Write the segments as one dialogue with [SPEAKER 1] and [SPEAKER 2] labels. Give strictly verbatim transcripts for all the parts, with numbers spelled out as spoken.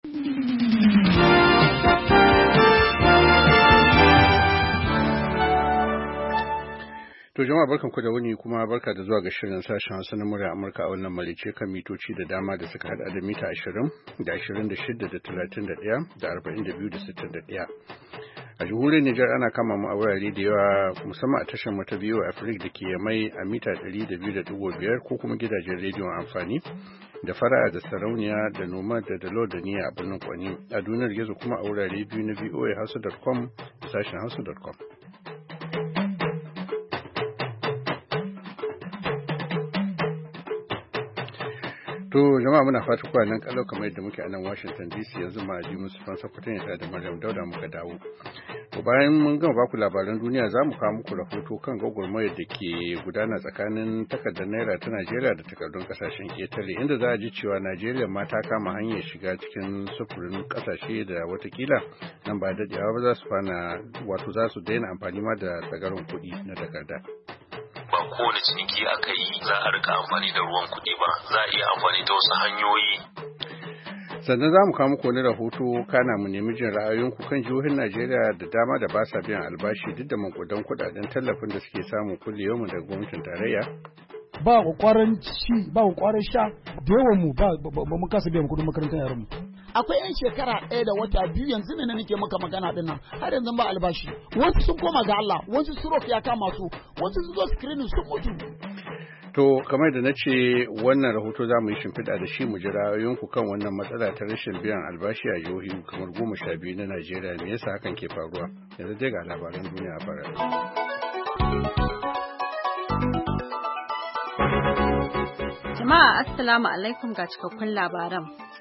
[SPEAKER 1] To jama'a barkanku da wuni kuma barka da zuwa ga shirin sashen Hausa na murya Amurka a wannan malice kan mitoci da dama da suka hada da mita ashirin da ashirin da shida da talatin da ɗaya da arba'in da biyu da sittin da ɗaya. A jamhuriyar Nijar ana kama mu a wurare da yawa musamman a tashar mu ta biyu Afirka da ke mai a mita ɗari da biyu da ɗigo biyar ko kuma gidajen rediyon amfani da fara'a da sarauniya da noma da dalo da niyya a birnin Kwani a duniyar gizo kuma a wurare biyu na v o a hausa dot com da sashen hausa dot com. To jama'a muna fata kuwa nan kalau kamar yadda muke a nan Washington D C yanzu ma ji musu fansa kwatan ya da Maryam Dauda muka dawo. To bayan mun gama baku labaran duniya za mu kawo muku rahoto kan gwagwarmayar da ke gudana tsakanin takardar naira ta Najeriya da takardun kasashen ƙetare inda za a ji cewa Najeriya ma ta kama hanyar shiga cikin sufurin kasashe da watakila nan ba daɗewa ba za su fana wato za su daina amfani ma da tsagarin kuɗi na takarda.
[SPEAKER 2] Ba kowane ciniki aka yi za a rika amfani da ruwan kuɗi ba, za a iya amfani da wasu hanyoyi.
[SPEAKER 1] Sannan za mu kawo muku wani rahoto kana mu nemi jin ra'ayoyinku kan jihohin Najeriya da dama da ba sa biyan albashi duk da mankudan kuɗaɗen tallafin da suke samu kulle yau daga gwamnatin tarayya.
[SPEAKER 3] Ba kwakwaran ci, ba kwakwaran sha, da yawan mu ba mu kasa biyan kuɗin makarantar yaran mu.
[SPEAKER 4] Akwai yan shekara ɗaya da wata biyu yanzu ne nake maka magana din nan har yanzu ba albashi, wasu sun koma ga Allah, wasu stroke ya kama su, wasu sun zo screening sun mutu.
[SPEAKER 1] To kamar da na ce wannan rahoto za mu yi shimfiɗa da shi mu ji ra'ayoyinku kan wannan matsala ta rashin biyan albashi a jihohi kamar goma sha biyu na Najeriya, me yasa hakan ke faruwa? Yanzu dai ga labaran duniya a fara.
[SPEAKER 5] Jama'a assalamu alaikum ga cikakkun labaran.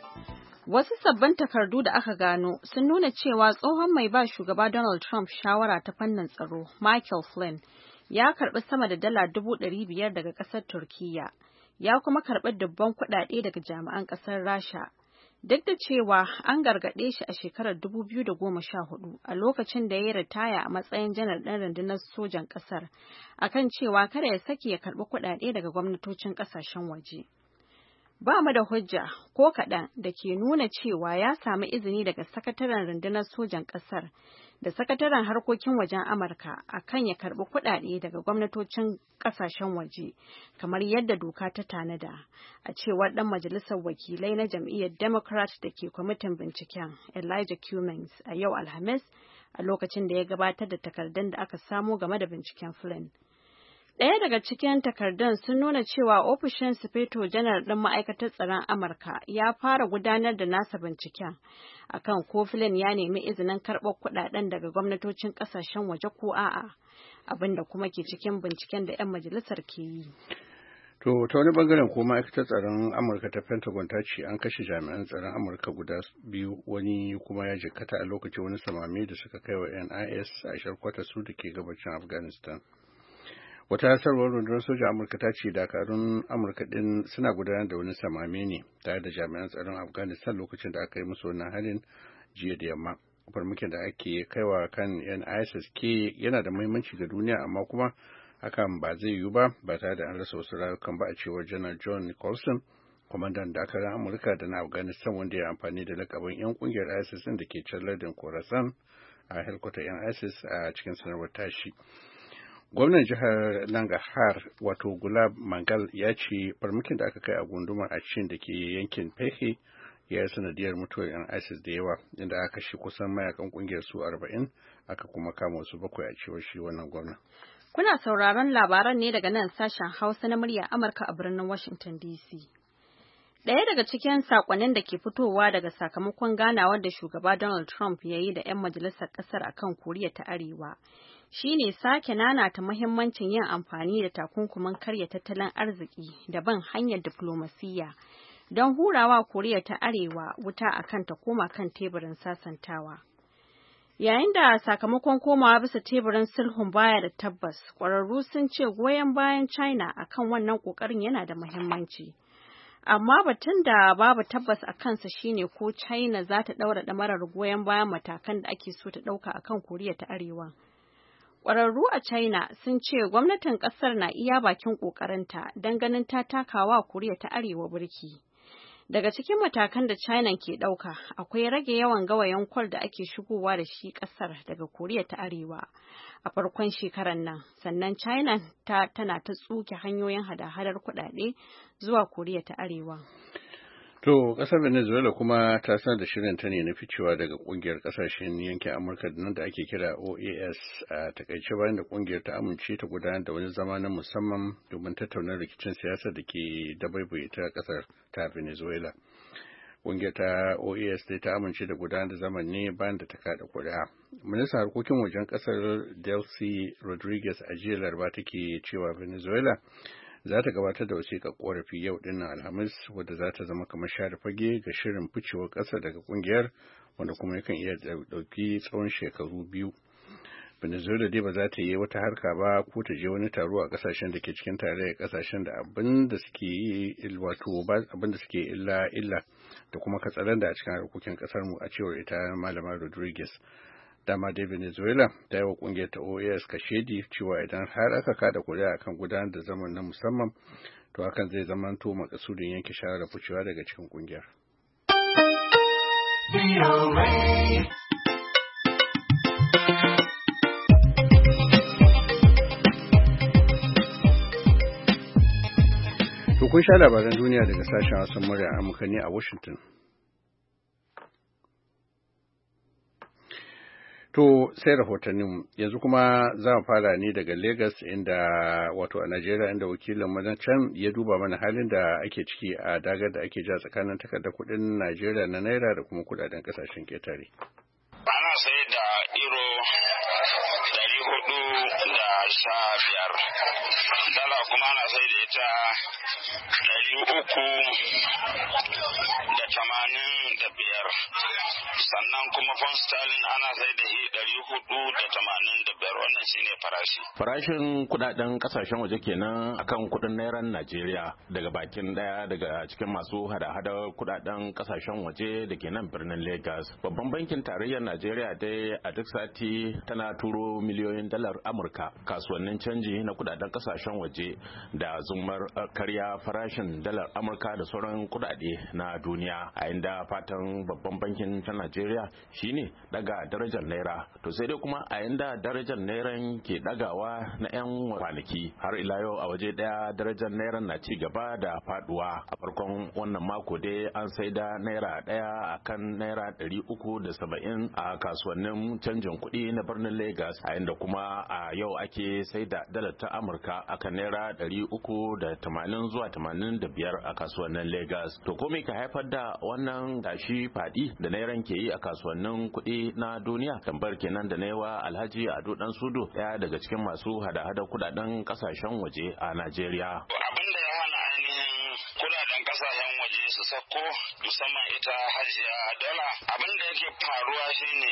[SPEAKER 5] Wasu sabbin takardu da aka gano sun nuna cewa tsohon mai ba shugaba Donald Trump shawara ta fannin tsaro, Michael Flynn, ya karɓi sama da dala dubu ɗari biyar daga ƙasar Turkiyya, ya kuma karɓi dubban kuɗaɗe daga jami'an ƙasar Rasha. Duk da cewa an gargaɗe shi a shekarar dubu biyu da goma sha hudu a lokacin da ya ritaya a matsayin janar ɗin rundunar sojan ƙasar, akan cewa kada ya sake ya karɓi kuɗaɗe daga gwamnatocin ƙasashen waje. Ba mu da hujja ko kaɗan da ke nuna cewa ya sami izini daga sakataren rundunar sojan ƙasar da sakataren harkokin wajen Amurka akan ya karɓi kuɗaɗe daga gwamnatocin ƙasashen waje kamar yadda doka ta tanada, a cewar ɗan majalisar wakilai na jam'iyyar Democrat da ke kwamitin binciken Elijah Cummings a yau Alhamis a lokacin da ya gabatar da takardun da aka samo game da binciken Flynn. Ɗaya daga cikin takardun sun nuna cewa ofishin Sufeto Janar ɗin Ma'aikatar Tsaron Amurka ya fara gudanar da nasa binciken akan ko Flynn ya nemi izinin karɓar kuɗaɗen daga gwamnatocin ƙasashen waje ko a'a, abinda kuma ke cikin binciken da 'yan majalisar ke yi.
[SPEAKER 1] To ta wani bangaren ko ma'aikatar tsaron Amurka ta Pentagon ta ce an kashe jami'an tsaron Amurka guda biyu, wani kuma ya jikkata a lokacin wani samame da suka kai wa N I S a sharkwatar su da ke gabacin Afghanistan. Wata hasarwar rundunar sojan Amurka ta ce dakarun Amurka din suna gudanar da wani samame ne tare da jami'an tsaron Afghanistan lokacin da aka yi musu wannan halin jiya da yamma. Farmakin da ake kaiwa kan N I S K yana da muhimmanci ga duniya amma kuma hakan ba zai yiwu ba ba tare da an rasa wasu rayukan ba a cewar Janar John Nicholson, kwamandan dakarun Amurka da na Afghanistan wanda ya amfani da lakabin 'yan kungiyar ISIS da ke can lardin Khorasan a helkwatar 'yan ISIS a cikin sanarwar tashi. Gwamnan jihar Nangarhar wato Gulab Mangal ya ce farmakin da aka kai a gundumar Achin da ke yankin Pehe ya yi sanadiyar mutuwar 'yan ISIS da yawa inda aka kashe kusan mayakan kungiyar su arba'in aka kuma kama wasu bakwai a cewar shi wannan gwamna.
[SPEAKER 5] Kuna sauraron labaran ne daga nan sashen Hausa na murya Amurka a birnin Washington D C. Ɗaya daga cikin sakonnin da ke fitowa daga sakamakon ganawar da shugaba Donald Trump ya yi da 'yan majalisar ƙasar akan Koriya ta Arewa shine sake nanata muhimmancin yin amfani da takunkumin karya tattalin arziki da bin hanyar diflomasiyya don hurawa Koriya ta Arewa wuta akan ta koma kan teburin sasantawa. Yayin da sakamakon komawa bisa teburin sulhun baya da tabbas, ƙwararru sun ce goyon bayan China akan wannan ƙoƙarin yana da muhimmanci. Amma batun da babu tabbas a kansa shine ko China za ta ɗaura ɗamarar goyon bayan matakan da ake so ta ɗauka akan Koriya ta Arewa. Ƙwararru a China sun ce gwamnatin ƙasar na iya bakin ƙoƙarinta don ganin ta takawa Koriya ta Arewa burki. Daga cikin matakan da China ke ɗauka, akwai rage yawan gawayin kwal da ake shigowa da shi ƙasar daga Koriya ta Arewa a farkon shekarar nan. Sannan China ta tana ta tsuke hanyoyin hada-hadar kuɗaɗe zuwa Koriya ta Arewa.
[SPEAKER 1] To, ƙasar Venezuela kuma ta sanar da shirin ta ne na ficewa daga ƙungiyar ƙasashen yankin Amurka nan da ake kira O A S a takaice bayan da ƙungiyar ta amince ta gudanar da wani zama na musamman domin tattauna rikicin siyasar da ke dabaibaye ta ƙasar ta Venezuela. Ƙungiyar ta O A S dai ta amince da gudanar da zaman ne bayan da ta kada ƙuri'a. Ministan harkokin wajen ƙasar Delcy Rodriguez a jiya Laraba take cewa Venezuela za ta gabatar da wasiƙar ƙorafi yau dinnan Alhamis wadda za ta zama kamar share fage ga shirin ficewar ƙasa daga ƙungiyar wanda kuma yakan iya ɗauki tsawon shekaru biyu. Venezuela dai ba za ta yi wata harka ba ko ta je wani taro a ƙasashen da ke cikin tarayyar ƙasashen da abin da suke yi wato abin da suke illa illa da kuma katsalanda a cikin harkokin ƙasar mu a cewar ita Malama Rodriguez. Dama dai Venezuela ta yi wa kungiyar ta O A S kashedi cewa idan har aka kada kuri'a akan gudanar da zaman na musamman to hakan zai zamanto makasudin yanke shawarar ficewa daga cikin kungiyar. To kun sha labaran duniya daga sashen Hausa murya Amurka ne a Washington. To sai rahotannin yanzu kuma za mu fara ne daga Lagos inda wato a Najeriya inda wakilin mu can ya duba mana halin da ake ciki a dagar da ake ja tsakanin takardar kuɗin Najeriya na naira da kuma kuɗaɗen ƙasashen ketare.
[SPEAKER 6] Ana sai da euro dari hudu da sha biyar, dala kuma ana sai da ita dari uku da tamanin da biyar. Sannan kuma pound sterling ana sai da shi dari hudu da tamanin da biyar. Wannan shine farashi.
[SPEAKER 7] Farashin kudaden kasashen waje kenan akan kudin nairan Najeriya daga bakin daya daga cikin masu hada-hada kudaden kasashen waje da ke nan birnin Lagos. Babban bankin tarayyar Najeriya dai a duk sati tana turo miliyoyin dalar Amurka kasuwannin canji na kudaden kasashen waje da zumar karya farashin dalar Amurka da sauran kudade na duniya, a inda fatan babban bankin ta Najeriya shine daga darajar naira. To sai dai kuma a yanda darajar nairan ke dagawa na yan kwanaki, har ila yau a waje daya darajar nairan na ci gaba da faduwa. A farkon wannan mako dai an saida naira daya akan naira ɗari uku da saba'in a kasuwannin canjin kuɗi na birnin Lagos, a yanda kuma a yau ake saida dalar ta Amurka akan naira ɗari uku da tamanin zuwa tamanin da biyar a kasuwannin Lagos. To ko me ka haifar da wannan tashi fadi da nairan ke yi a kasuwannin kuɗi na duniya? Tambayar kenan da na yawa Alhaji Ado Dan Sudo, ɗaya daga cikin masu hada-hada kudaden kasashen waje a Najeriya.
[SPEAKER 6] Abin da ya hana ainihin kudaden kasashen waje su sako musamman ita hajiya dola, abin da yake faruwa shine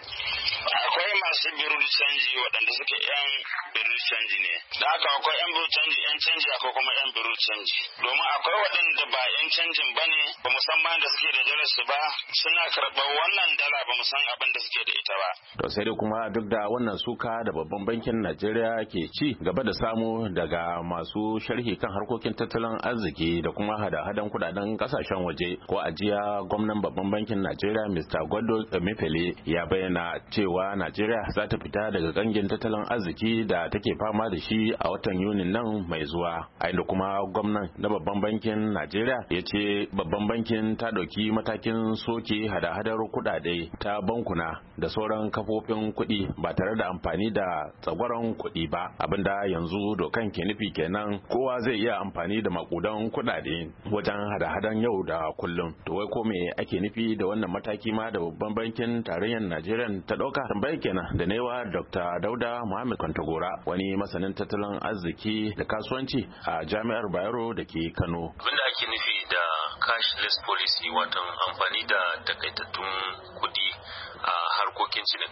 [SPEAKER 6] akwai masu biru canji waɗanda suke yan biru canji ne, da haka akwai yan biru canji yan canji akwai kuma yan biru canji, domin akwai waɗanda ba yan canjin ba ne, ba musamman da suke da dalar su ba suna karɓar wannan dala ba musan abin da suke da ita ba.
[SPEAKER 7] To sai dai kuma duk da wannan suka da babban bankin Najeriya ke ci gaba da samu daga masu sharhi kan harkokin tattalin arziki da kuma hada-hadan kudaden kasashen waje, ko ajiya gwamnan babban bankin Najeriya Mister Godwin Emefiele ya bayyana cewa Najeriya za ta fita daga gangin tattalin arziki da take fama da shi a watan Yunin nan mai zuwa, a inda kuma gwamnan na babban bankin Najeriya ya ce babban bankin ta ɗauki matakin soke hada-hadar kudade ta bankuna da sauran kafofin kuɗi ba tare da amfani da tsagwaron kuɗi ba, abinda yanzu dokan ke nufi kenan kowa zai iya amfani da makudan kuɗaɗe wajen hada-hadan yau da kullum. To wai ko me ake nufi da wannan mataki ma da babban bankin tarayyar Najeriya ta ɗauka? Tambayar kenan da newa Doctor Dauda Muhammad Kwantagora, wani masanin tattalin arziki da kasuwanci a Jami'ar Bayero da ke Kano.
[SPEAKER 2] Abinda ake nufi da cashless policy, watan amfani da takaitattun kuɗi a harkokin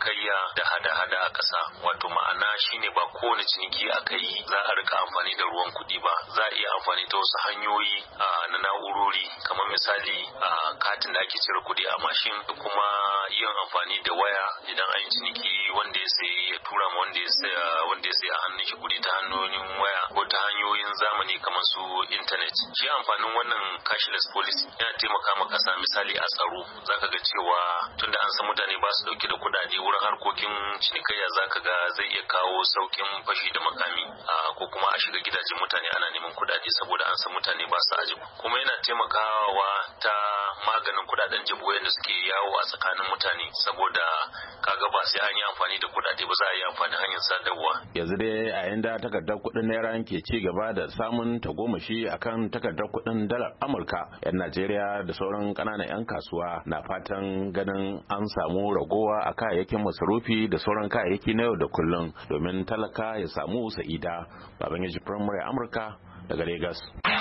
[SPEAKER 2] cinikayya da hada-hada a ƙasa. Wato ma'ana shine ba kowane ciniki aka yi za a rika amfani da ruwan kuɗi ba, za a iya amfani ta wasu hanyoyi na na'urori kamar misali katin da ake cire kuɗi a mashin da kuma yin amfani da waya idan an yi ciniki wanda ya sayi ya tura ma wanda ya saya wanda ya sayi a hannun shi kuɗi ta hanyoyin waya ko ta hanyoyin zamani kamar su internet. Shi amfanin wannan cashless policy yana taimaka ma ƙasa misali a tsaro. Zaka ga cewa tunda an san mutane ba su dauke da kuɗaɗe wurin harkokin cinikayya, zaka ga zai iya kawo saukin fashi da makami ko kuma a shiga gidajen mutane ana neman kuɗaɗe saboda an san mutane ba su ajibu. Kuma yana taimakawa ta maganin kuɗaɗen jabu da suke yawo a tsakanin mutane saboda kaga ba sai an yi amfani da kuɗaɗe ba, za a yi amfani hanyar sadarwa.
[SPEAKER 7] Yanzu dai a yanda takardar kuɗin naira ke ci gaba da samun tagomashi akan takardar kuɗin dalar Amurka, 'yan Najeriya da sauran ƙananan 'yan kasuwa na fatan ganin an samu ragowa a kayayyakin masarufi da sauran kayayyaki na yau da kullum domin talaka ya samu sa'ida. Babangeji Firamare Amurka daga Lagos.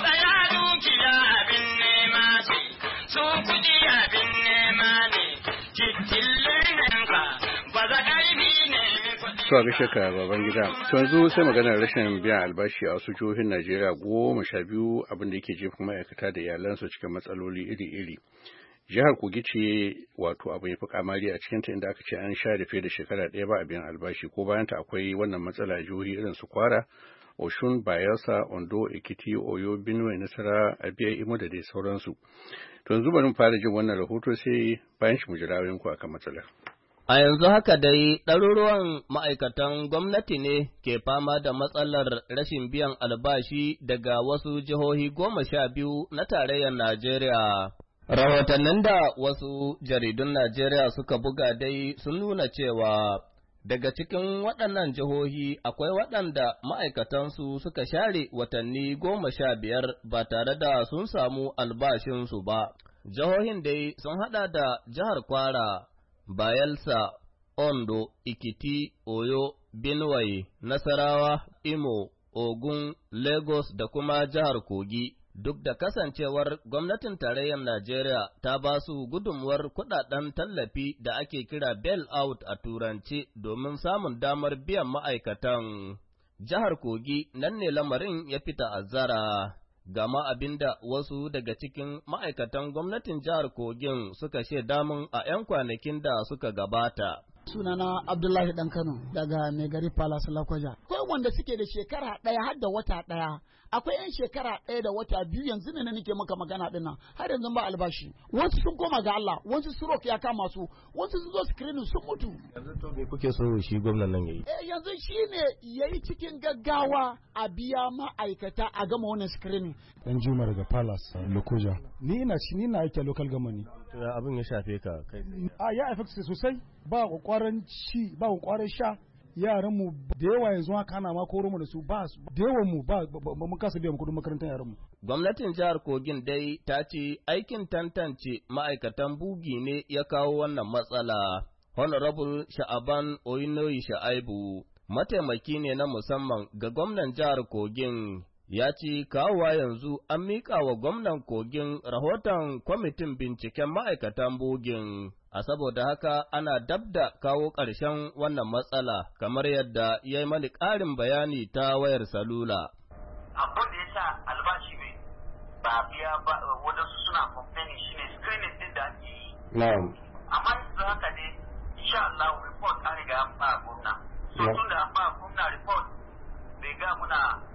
[SPEAKER 1] To a gaishe ka baban gida. To yanzu sai maganar rashin biyan albashi a wasu jihohin Najeriya goma sha biyu abin da yake jefa ma'aikata da iyalansu cikin matsaloli iri-iri. Jihar Kogi ce wato abu ya fi kamari a cikinta inda aka ce an share fiye da shekara ɗaya ba a biyan albashi, ko bayanta akwai wannan matsala a jihohi irin su Kwara, Oshun, Bayelsa, Ondo, Ekiti, Oyo, Benue, Nasara, Abia, Imo da dai sauransu. To yanzu bari mu fara jin wannan rahoto sai bayan shi mu jira ku akan matsalar.
[SPEAKER 8] A yanzu haka dai ɗaruruwan ma'aikatan gwamnati ne ke fama da matsalar rashin biyan albashi daga wasu jihohi goma sha biyu na tarayyar Najeriya. Rahotannin da wasu jaridun Najeriya suka buga dai sun nuna cewa daga cikin waɗannan jihohi akwai waɗanda ma'aikatansu suka share watanni goma sha biyar ba tare da sun samu albashinsu ba. Jihohin dai sun haɗa da jihar Kwara, Bayelsa, Ondo, Ikiti, Oyo, Benue, Nasarawa, Imo, Ogun, Lagos da kuma jihar Kogi. Duk da kasancewar gwamnatin tarayyar Najeriya ta ba su gudunmuwar kuɗaɗen tallafi da ake kira bail-out a Turanci domin samun damar biyan ma'aikatan. Jihar Kogi nan ne lamarin ya fi ta'azzara. Gama abinda wasu daga cikin ma'aikatan gwamnatin jihar Kogin suka shaida mun a ‘yan kwanakin da suka gabata.
[SPEAKER 4] Sunana Abdullahi Dan Kano daga Megari Palace Lakwaja. Akwai wanda suke da shekara ɗaya har da wata ɗaya. Akwai 'yan shekara ɗaya da wata biyu yanzu ne nake maka magana ɗin nan har yanzu ba albashi. Wasu sun koma ga Allah, wasu stroke ya kama su, wasu sun zo screening sun mutu.
[SPEAKER 8] Yanzu to me kuke so shi gwamnan nan yayi?
[SPEAKER 4] Eh yanzu shine yayi cikin gaggawa a biya ma'aikata a gama wannan screening.
[SPEAKER 3] Dan Juma daga Palace Lokoja. Ni ina ni na aiki local government.
[SPEAKER 8] To abin ya shafe ka kai.
[SPEAKER 3] A ya affect sosai. Ba kokarin ci, ba kokarin sha. Yaran mu da yawa yanzu haka ana ma koro mu da su ba da yawan mu ba mun kasa biyan kudin makarantar yaran mu.
[SPEAKER 8] Gwamnatin jihar Kogin dai ta ce aikin tantance ma'aikatan bugi ne ya kawo wannan matsala. Honorable Sha'aban Oyinoyi Sha'aibu, mataimaki ne na musamman ga gwamnan jihar Kogin, ya ce kawowa yanzu an miƙa wa gwamnan Kogin rahoton kwamitin binciken ma'aikatan bugin. A saboda haka ana dab da kawo ƙarshen wannan matsala, kamar yadda ya yi mani ƙarin bayani ta wayar salula.
[SPEAKER 6] Abin da ya sa albashi bai ba biya ba wadansu suna complaining shi ne screening din da ake yi.
[SPEAKER 8] Na'am.
[SPEAKER 6] Amma yanzu haka ne, insha Allah report an riga an ba gwamna. So tun da an ba gwamna report bai ga muna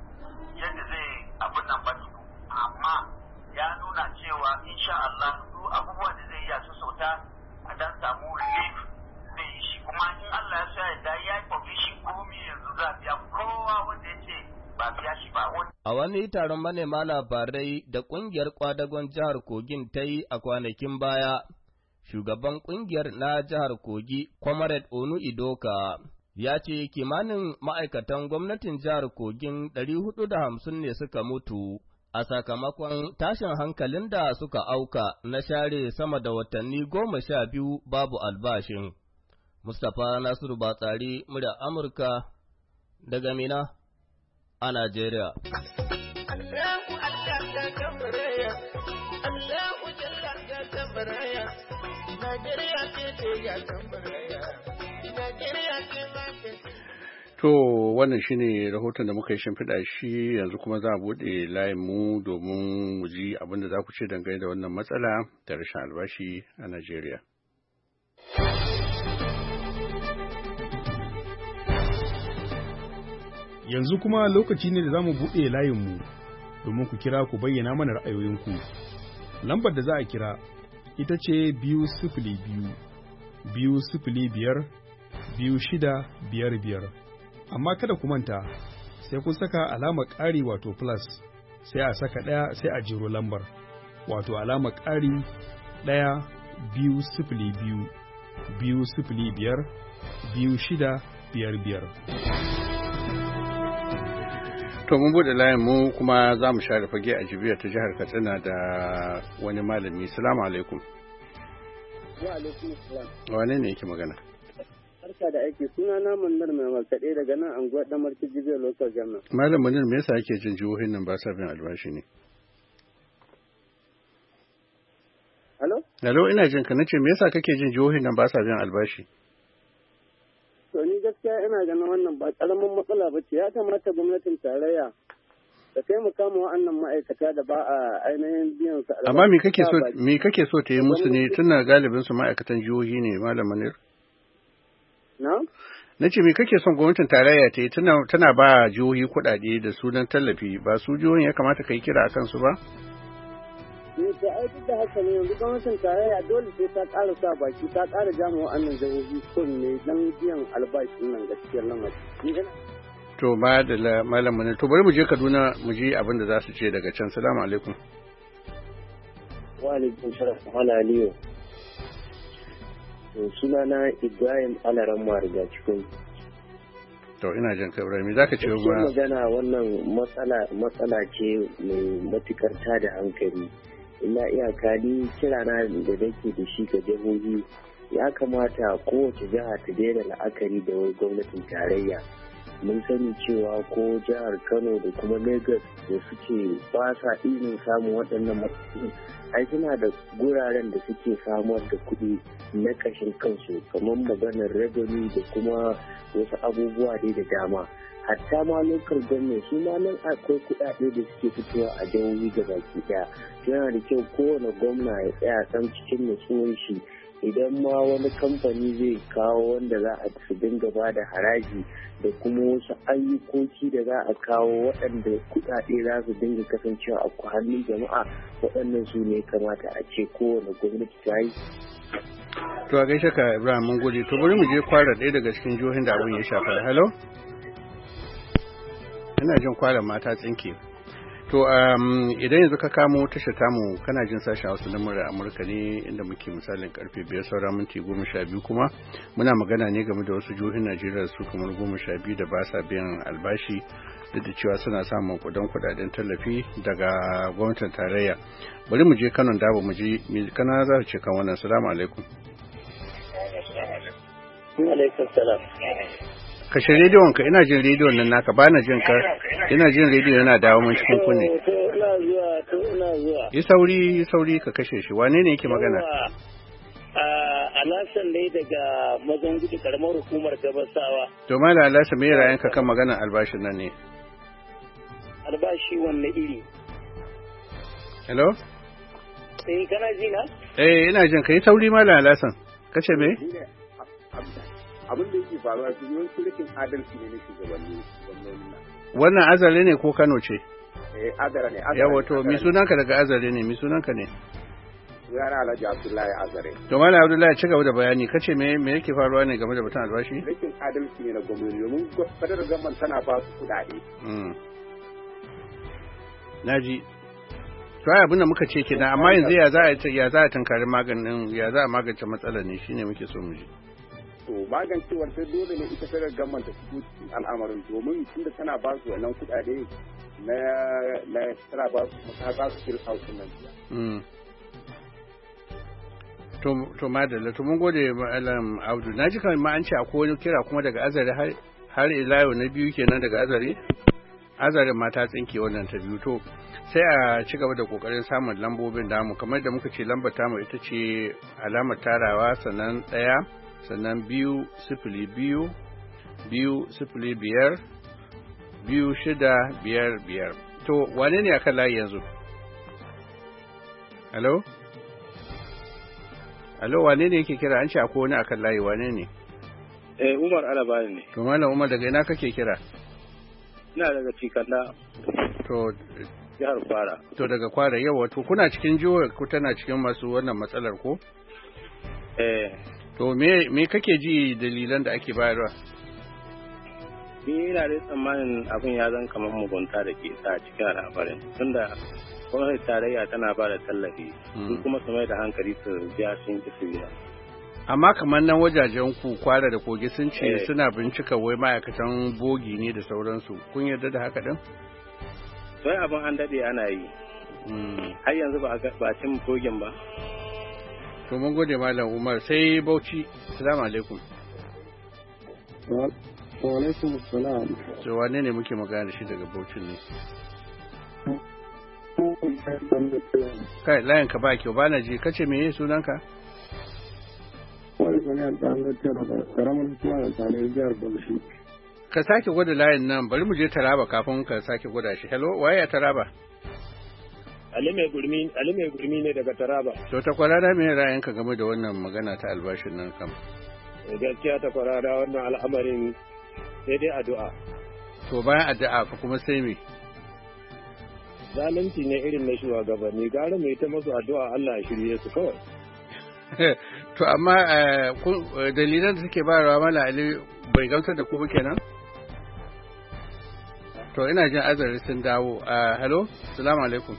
[SPEAKER 6] yadda zai abin nan ba tuku. Amma ya nuna cewa insha Allah duk abubuwan da zai iya su sauta a dan samu relief zai yi shi, kuma in Allah ya sa ya da ya yi provision komi yanzu za a biya kowa wanda ya ce ba biya shi ba.
[SPEAKER 8] A wani taron manema labarai da ƙungiyar kwadagon jihar Kogin ta yi a kwanakin baya, shugaban ƙungiyar na jihar Kogi, Comrade Onu Idoka, ya ce kimanin ma'aikatan gwamnatin jihar Kogin ɗari hudu da hamsin ne suka mutu a sakamakon tashin hankalin da suka auka na share sama da watanni goma sha biyu babu albashin. Mustapha Nasiru Batsari, murya Amurka daga Mina a Najeriya.
[SPEAKER 1] To wannan shine rahoton da muka yi shimfiɗa shi yanzu kuma za a buɗe layin mu domin mu ji abin da za ku ce dangane da wannan matsala da rashin albashi a Najeriya.
[SPEAKER 9] Yanzu kuma lokaci ne da za mu buɗe layinmu domin ku kira ku bayyana mana ra'ayoyinku. Lambar da za a kira ita ce biyu sifili biyu, biyu sifili biyar, biyu shida biyar biyar. Amma kada ku manta sai kun saka alamar ƙari wato plus sai a saka ɗaya sai a jiro lambar wato alamar ƙari ɗaya biyu sifili biyu, biyu sifili biyar, biyu shida biyar biyar.
[SPEAKER 1] To mun bude layin mu kuma za mu share fage a Jibiya ta jihar Katsina da wani malami. Salamu alaikum.
[SPEAKER 10] Wa alaikum salam.
[SPEAKER 1] Wane ne yake magana?
[SPEAKER 10] Barka da aiki, suna na Munnar mai markaɗe daga nan anguwar dan Marki Jibiya Local Government.
[SPEAKER 1] Malam Munnar, me yasa ake jin jihohin nan ba sa bin albashi ne?
[SPEAKER 10] Hello?
[SPEAKER 1] Hello, ina jin ka, nace me yasa kake jin jihohin nan ba sa bin albashi?
[SPEAKER 10] To ni gaskiya ina ganin wannan ba karamin matsala ba ce, ya kamata gwamnatin tarayya da taimaka ma wa'annan ma'aikata da ba a ainihin biyan su.
[SPEAKER 1] Amma me kake so me kake so ta yi musu ne, tunda galibin su ma'aikatan jihohi ne, Malam Munir?
[SPEAKER 10] Na?
[SPEAKER 1] Nace me kake son gwamnatin tarayya ta yi, tana tana ba jihohi kuɗaɗe da sunan tallafi, ba su jihohin ya kamata kai kira akan su ba?
[SPEAKER 10] ne ta aiki da haka ne yanzu gwamnatin tarayya dole sai ta ƙara sa baki ta ƙara jama wa'annan jihohi kun ne don biyan albashin nan gaskiyar lamari.
[SPEAKER 1] To ba da malam ne to bari mu je Kaduna mu ji abin da za su ce daga can. Salamu alaikum.
[SPEAKER 10] Wa alaikum salam. Wala Aliyu. To sunana Ibrahim Alaran Mariga cikin.
[SPEAKER 1] To ina jin ka Ibrahim, zaka ce ba
[SPEAKER 10] magana wannan matsala matsala ce mai matukar tada hankali. Ina iyaka ni kirana da nake da shi ga jihohi ya kamata kowace jiha ta daina la'akari da gwamnatin tarayya. Mun sani cewa ko jihar Kano da kuma Lagos da suke ba sa irin samun waɗannan matsalolin ai suna da guraren da suke samar da kuɗi na ƙashin kansu kamar maganar revenue da kuma wasu abubuwa dai da dama. Hatta ma lokal gwamnati su ma nan akwai kuɗaɗe da suke fitowa a jihohi da baki ɗaya. Yana da kyau kowane gwamna ya tsaya san cikin nutsuwar shi idan ma wani kamfani zai kawo wanda za a su dinga ba da haraji da kuma wasu ayyukoki da za a kawo waɗanda kuɗaɗe za su dinga kasancewa a hannun jama'a waɗannan su ne kamata a ce kowane gwamnati ta yi.
[SPEAKER 1] To a gaishe ka Ibrahim mun gode, to bari mu je Kwara ɗaya daga cikin jihohin da abin ya shafa. Hello? Ina jin Kwara mata tsinke. To um, idan yanzu ka kamo tashar tamu kana jin sashen Hausa na murar Amurka ne inda muke misalin karfe biyar saura minti goma sha biyu kuma muna magana ne game da wasu jihohin Najeriya su kamar goma sha biyu da ba sa biyan albashi duk da cewa suna samun kudan kudaden tallafi daga gwamnatin tarayya. Bari mu je Kano Dabo mu je kana za ce kan wannan. Assalamu alaikum.
[SPEAKER 10] Wa alaikum salam.
[SPEAKER 1] Kashe rediyon ka, ina jin rediyon nan naka, ba na jin ka, ina jin rediyo yana dawo mun cikin kunne.
[SPEAKER 10] To ina zuwa, to ina zuwa.
[SPEAKER 1] Yi sauri, yi sauri ka kashe shi. Wane ne yake magana?
[SPEAKER 10] A Alasan ne daga Mazangudu karamar hukumar Gabasawa.
[SPEAKER 1] To Malam Alasan me ra'ayin ka kan maganar albashin nan ne?
[SPEAKER 10] Albashi wanne iri?
[SPEAKER 1] Hello?
[SPEAKER 10] Eh kana ji na?
[SPEAKER 1] Eh ina jin ka, yi sauri Malam Alasan. Kace me?
[SPEAKER 11] Abin da yake faruwa su yawanci rikin adalci ne na shugabanni gwamnoni.
[SPEAKER 1] Wannan Azare ne ko Kano ce?
[SPEAKER 11] Eh Azare ne.
[SPEAKER 1] Yawa to mi sunanka daga Azare ne, mi sunanka ne?
[SPEAKER 11] Yana Alhaji Abdullahi Azare.
[SPEAKER 1] To Malam Abdullahi ci gaba da bayani, kace me me yake faruwa ne game da batun albashi?
[SPEAKER 11] Rikin adalci ne na gwamnoni domin fadar gaman tana ba su kuɗaɗe.
[SPEAKER 1] Mm. Naji. To ai abin da muka ce kenan, amma yanzu ya za a ya za a tunkari maganin ya za a magance matsalar ne shine muke so mu ji.
[SPEAKER 11] To magancewar sai dole ne ita federal government ta shigo cikin al'amarin domin tunda tana ba su wannan kuɗaɗe na na tana ba su ta ba su kill house nan.
[SPEAKER 1] To to madalla to mun gode Malam Abdu. Naji kamar ma an ce akwai wani kira kuma daga Azare har har ila yau na biyu kenan daga Azare. Azare ma ta tsinke wannan ta biyu to sai a ci gaba da kokarin samun lambobin damu kamar da muka ce lambar tamu ita ce alamar tarawa sannan ɗaya sannan biyu sifili biyu biyu sifili biyar biyu shida biyar biyar. To wane ne akan layi yanzu? Hello? Hello, wane ne yake kira? An ce akwai wani akan layi, wane ne?
[SPEAKER 12] Eh, Umar Alabani ne.
[SPEAKER 1] To Malam Umar, daga ina kake kira?
[SPEAKER 12] Ina daga Cikanda.
[SPEAKER 1] To
[SPEAKER 12] jihar Kwara.
[SPEAKER 1] To daga Kwara, yawa. To kuna cikin jihohi ku tana cikin masu wannan matsalar ko?
[SPEAKER 12] Eh.
[SPEAKER 1] To me me kake ji dalilan da ake bayarwa?
[SPEAKER 12] Ni ina da tsammanin abin ya zan kamar mugunta da ke sa cikin al'amarin. Tunda gwamnati tarayya tana ba da tallafi, su kuma su mai da hankali su biya sun ki su biya.
[SPEAKER 1] Amma kamar nan wajajen ku Kwara da Kogi sun ce suna bincika wai ma'aikatan bogi ne da sauransu. Kun yarda da haka din?
[SPEAKER 12] Sai abin an dade ana yi. Har yanzu ba a cin bogin ba.
[SPEAKER 1] To mun gode Malam Umar, sai Bauchi. Assalamu alaikum.
[SPEAKER 13] Wa alaikum assalam.
[SPEAKER 1] To wane ne muke magana da shi daga Bauchi ne? Kai layin ka ba kyau, ba na ji, kace meye sunanka?
[SPEAKER 13] Wani sani ta hangar da karamar kuma da tare jihar Bauchi.
[SPEAKER 1] Ka sake gwada layin nan, bari mu je Taraba kafin ka sake gwada shi. Hello, waye a Taraba?
[SPEAKER 12] Ali mai gurmi, Ali mai gurmi ne daga Taraba.
[SPEAKER 1] To ta kwarara me ra'ayinka game da wannan magana ta albashin nan kam?
[SPEAKER 12] Gaskiya ta kwarara wannan al'amarin sai dai addu'a.
[SPEAKER 1] To bayan addu'a ka kuma sai me?
[SPEAKER 12] Zalunci ne irin na shugabanni, gara mai ta masu addu'a Allah ya shirye su kawai.
[SPEAKER 1] To amma dalilan da suke bayarwa Mala Ali bai gamsar da ku ba kenan? To ina jin azari sun dawo. Hello, salamu alaikum.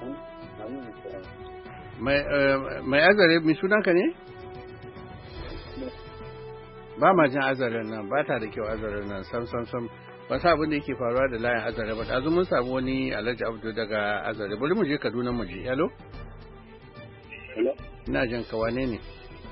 [SPEAKER 1] Mai azare mai sunanka ne? Ba ma jin azaren nan, ba ta da kyau azaren nan sam sam sam. Ba sa abin da yake faruwa da layin azare ba. Ɗazu mun samu wani Alhaji Abdu daga azare. Bari mu je Kaduna mu je. Hello?
[SPEAKER 13] Hello?
[SPEAKER 1] Ina jin ka wane ne?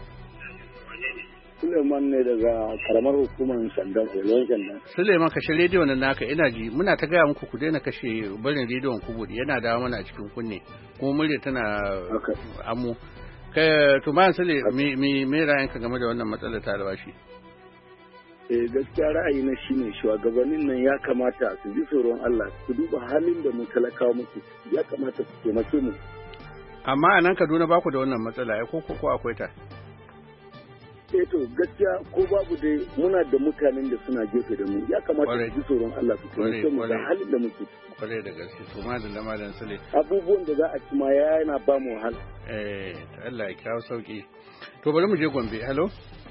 [SPEAKER 13] Suleiman ne daga karamar hukumar sandan Olon Sandan.
[SPEAKER 1] Suleiman kashe rediyon nan naka ina ji muna ta gaya muku ku daina kashe barin rediyon ku bude yana dawo mana a cikin kunne kuma murya tana amu. Kai to ma Sule me me me ra'ayinka game da wannan matsalar ta albashi?
[SPEAKER 13] Eh gaskiya ra'ayi na shine shugabannin nan ya kamata su ji tsoron Allah su duba halin da mu talakawa muke ya kamata su taimake mu.
[SPEAKER 1] Amma a nan Kaduna ba ku da wannan matsala ai ko ko akwai ta?
[SPEAKER 13] Eh to gaskiya ko babu dai muna da mutanen da suna gefe da mu ya kamata su ji tsoron Allah su taimake mu da halin da muke.
[SPEAKER 1] Kwarai da gaske to ma da lamarin Sule.
[SPEAKER 13] Abubuwan da za a ci ma yana ba mu wahala.
[SPEAKER 1] Eh ta Allah ya kawo sauki. To bari mu je Gombe. Hello.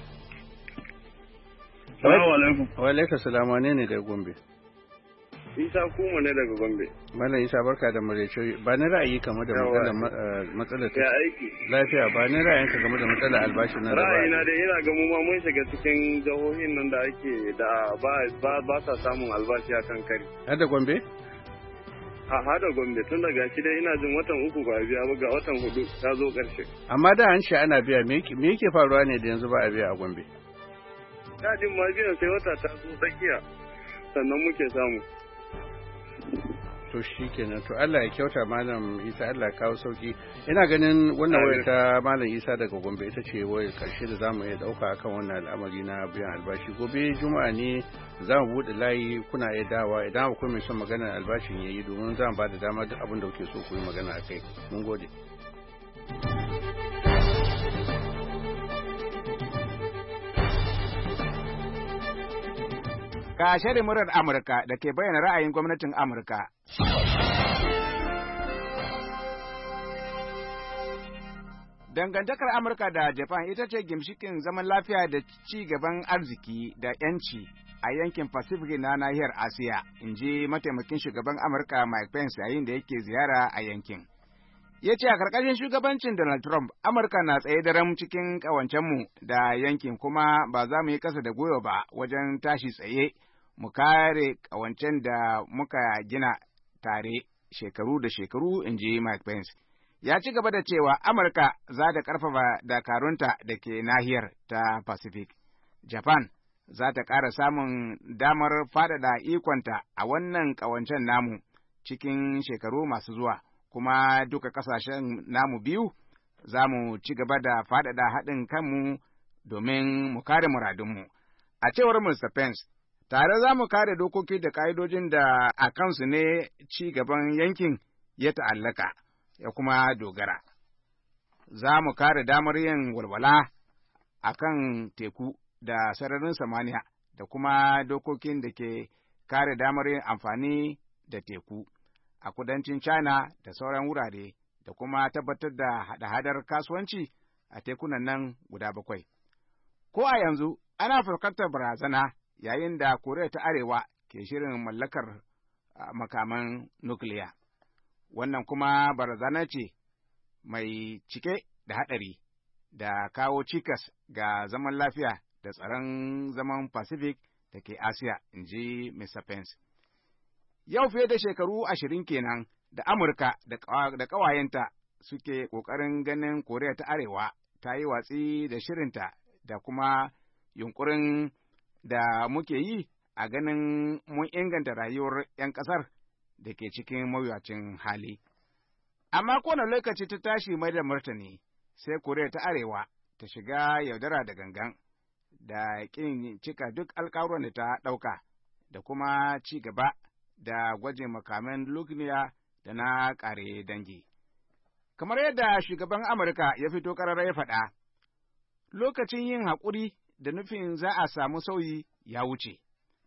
[SPEAKER 12] Assalamu alaikum.
[SPEAKER 1] Wa alaikum salam, wane ne daga Gombe?
[SPEAKER 12] Isa kuma ne daga Gombe.
[SPEAKER 1] Mallam Isa barka da maraice. Ba ni ra'ayi kamar da matsalar matsalar
[SPEAKER 12] ya aiki.
[SPEAKER 1] Lafiya ba ni ra'ayin ka game da matsalar albashi na.
[SPEAKER 12] Ra'ayi na dai ina ga mu ma mun shiga cikin jihohin nan da ake da ba ba ba sa samun albashi a kan kari.
[SPEAKER 1] Har da Gombe?
[SPEAKER 12] A hada Gombe tun daga shi dai ina jin watan uku ba biya ba ga watan hudu ta zo karshe.
[SPEAKER 1] Amma da an ce ana biya me yake faruwa ne da yanzu ba a biya a Gombe?
[SPEAKER 12] Dajin ma biyan sai wata ta zo tsakiya sannan muke samu.
[SPEAKER 1] To shi kenan to Allah ya kyauta Malam Isa, Allah ya kawo sauki. Ina ganin wannan wayar ta Malam Isa daga Gombe ita ce wayar karshe da zamu iya dauka akan wannan al'amari na biyan albashi. Gobe Juma'a ne za mu bude layi kuna iya dawa idan akwai mai son maganar albashin yayi domin za mu ba da dama duk abin da kuke so ku yi magana akai. Mun gode.
[SPEAKER 14] Ga shirin murar Amurka da ke bayyana ra'ayin gwamnatin Amurka. Dangantakar Amurka da Japan ita ce gimshikin zaman lafiya da ci gaban arziki da ‘yanci a yankin Pacific na nahiyar Asiya, in ji mataimakin shugaban Amurka Mike Pence yayin da yake ziyara a yankin. Ya ce a ƙarƙashin shugabancin Donald Trump, Amurka na tsaye daram cikin ƙawancenmu da yankin kuma ba za mu yi ƙasa da gwiwa ba wajen tashi tsaye mu kare ƙawancen da muka gina tare shekaru da shekaru, in ji Mike Pence. Ya ci gaba da cewa Amurka za ta ƙarfafa dakarunta da ke nahiyar ta Pacific. Japan za ta ƙara samun damar faɗaɗa ikonta a wannan ƙawancen namu cikin shekaru masu zuwa, kuma duka ƙasashen namu biyu za mu ci gaba da faɗaɗa haɗin kanmu domin mu kare muradunmu. A cewar Mister Pence, tare za mu kare dokoki da ƙa'idojin da a kansu ne ci gaban yankin ya ta'allaka ya kuma dogara. Za mu kare damar yin walwala a kan teku da sararin samaniya da kuma dokokin da ke kare damar yin amfani da teku a kudancin China da sauran wurare da kuma tabbatar da hada-hadar kasuwanci a tekunan nan guda bakwai. Ko a yanzu ana fuskantar barazana yayin da Koriya ta Arewa ke shirin mallakar makaman nukiliya. Wannan kuma barazana ce mai cike da haɗari da kawo cikas ga zaman lafiya da tsaron zaman Pacific da ke Asiya, in ji Mister Pence. Yau fiye da shekaru ashirin kenan da Amurka da ƙawayenta suke ƙoƙarin ganin Koriya ta Arewa ta yi watsi da shirinta da kuma yunƙurin da muke yi a ganin mun inganta rayuwar ’yan ƙasar da ke cikin mawuyacin hali. Amma kowane lokaci ta tashi mai da martani, sai Koriya ta Arewa ta shiga yaudara da gangan, da ƙin cika duk alƙawuran da ta ɗauka, da kuma ci gaba da gwajin makaman nukiliya da na ƙare dangi. Kamar yadda shugaban Amurka ya fito ƙarara ya faɗa, lokacin yin haƙuri da nufin za a samu sauyi ya wuce.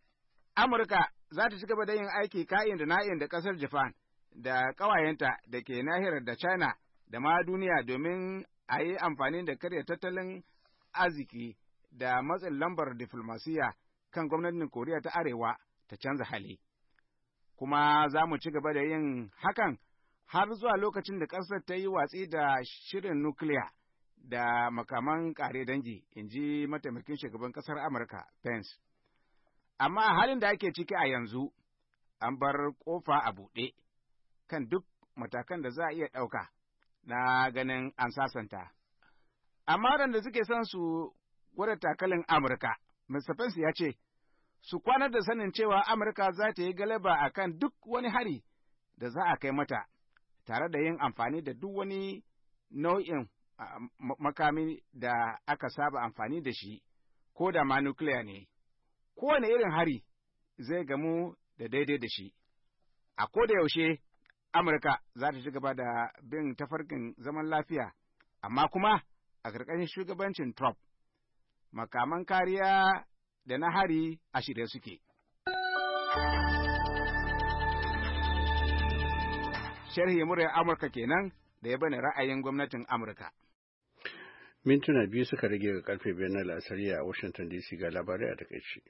[SPEAKER 14] Amurka za ta ci gaba da yin aiki ka'in da na'in da ƙasar Japan da ƙawayenta da ke nahiyar da China da ma duniya domin a yi amfani da karya tattalin arziki da matsin lambar diflomasiya kan gwamnatin Koriya ta Arewa ta canza hali. Kuma za mu ci gaba da yin hakan har zuwa lokacin da ƙasar ta yi watsi da shirin nukiliya da makaman ƙare dangi, in ji mataimakin shugaban ƙasar Amurka, Pence. Amma a halin da ake ciki a yanzu, an bar ƙofa a buɗe kan duk matakan da za a iya ɗauka na ganin an sasanta. Amma waɗanda suke son su gwada takalin Amurka, Mister Pence ya ce, su kwanar da sanin cewa Amurka za ta yi galaba a kan duk wani hari da za a kai mata, tare da yin amfani da duk wani nau'in makami da aka saba amfani da shi, ko da ma nukiliya ne, kowane irin hari zai gamu da daidai da shi. A ko da yaushe, Amurka za ta ci gaba da bin tafarkin zaman lafiya, amma kuma a ƙarƙashin shugabancin Trump, makaman kariya da na hari a shirye suke. Sharhi muryar Amurka kenan da ya bani ra'ayin gwamnatin Amurka.
[SPEAKER 1] Mintuna biyu suka rage ga karfe biyar na la'asari a Washington D C, ga labarai a takaice.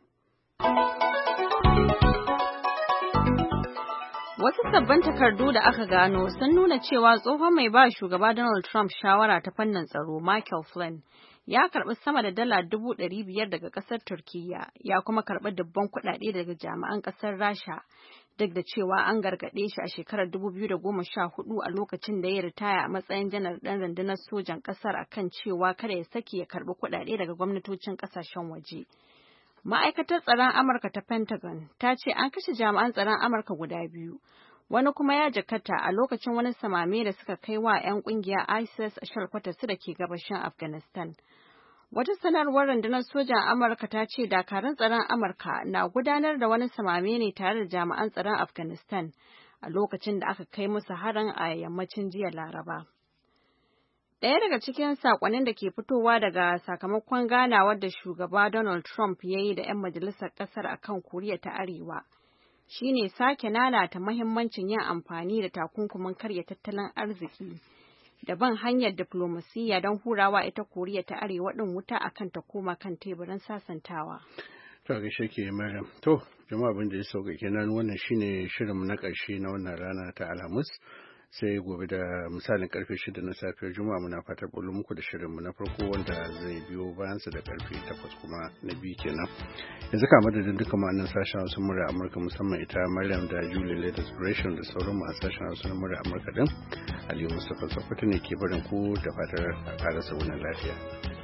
[SPEAKER 5] Wasu sabbin takardu da aka gano sun nuna cewa tsohon mai ba shugaba Donald Trump shawara ta fannin tsaro Michael Flynn ya karɓi sama da dala dubu ɗari biyar daga ƙasar Turkiyya, ya kuma karɓi dubban kuɗaɗe daga jami'an ƙasar Rasha, duk da cewa an gargaɗe shi a shekarar dubu biyu da goma sha hudu a lokacin da ya ritaya a matsayin janar ɗan rundunar sojan ƙasar akan cewa kada ya sake ya karɓi kuɗaɗe daga gwamnatocin ƙasashen waje. Ma'aikatar tsaron Amurka ta Pentagon ta ce an kashe jami'an tsaron Amurka guda biyu, wani kuma ya jakata a lokacin wani samame da suka kai wa 'yan ƙungiyar ISIS a shalkwatarsu da ke gabashin Afghanistan. Wata sanarwar rundunar sojan Amurka ta ce dakarun tsaron Amurka na gudanar da wani samame ne tare da jami'an tsaron Afghanistan a lokacin da aka kai musu harin a yammacin jiya Laraba. Ɗaya daga cikin saƙonin da ke fitowa daga sakamakon ganawar da shugaba Donald Trump ya yi da 'yan majalisar ƙasar a kan Koriya ta Arewa shine sake nanata mahimmancin yin amfani da takunkumin karya tattalin arziki da ban hanyar diflomasiyya don hurawa ita Koriya ta Arewa ɗin wuta akan ta koma kan teburin sasantawa.
[SPEAKER 1] To gaishe ke Maryam. To jama'a abin da ya sauka kenan, wannan shine shirinmu na ƙarshe na wannan rana ta Alhamis. Sai gobe da misalin karfe shida na safiyar Juma'a muna fatar bulu muku da shirinmu na farko wanda zai biyo bayansa da karfe takwas kuma na biyu kenan. Yanzu ka madadin duka ma'anin sashen Hausa murya Amurka, musamman ita Maryam da Julie Latest Gresham da sauran mu a sashen Hausa na murya Amurka din. Aliyu Mustapha Sokoto ne ke barin ku da fatar a ƙarasa wannan lafiya.